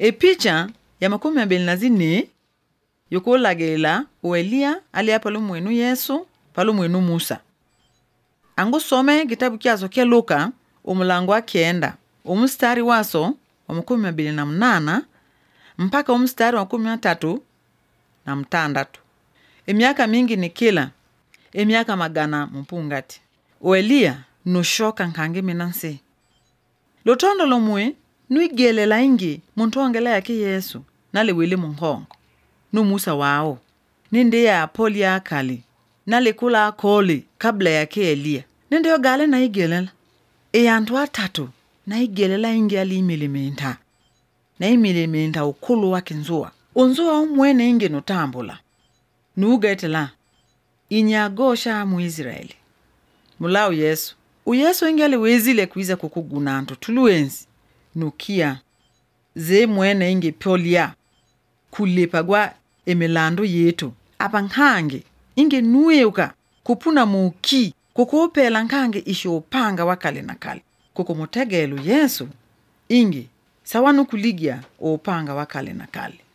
Picha ya 24 yukulagela Elia ali palo mwenu Yesu palo mwenu Musa. Angu some kitabu kiaso kia Luka umulango wa 9 umstari waso wa 28 mpaka umstari wa 13. Emiaka mingi ni kila emiaka magana mpungati Elia nushoka nkange minansi lotondo lomwe nuigelela ingi muntu ongela yake Yesu nale wili munghongo no Musa wao ninde ya polia kali nale kula koli kabla yake Elia ninde yo gale na igelela yantu atatu na igelela ingi ali imilimenta na imilimenta ukulu wake nzua unzua umwene ingi nutambula nugetela inyagosha mu Israeli mulao Yesu uyesu ingale wezile kuiza kukugunanto tuluenzi nukia ze mwene inge polia kulepagwa emelando yetu abankange inge nueuka kupuna muki kukopela nkange ishopanga wakale na kale kukomutegelo Yesu inge sawanu kuligia opanga wakale na kale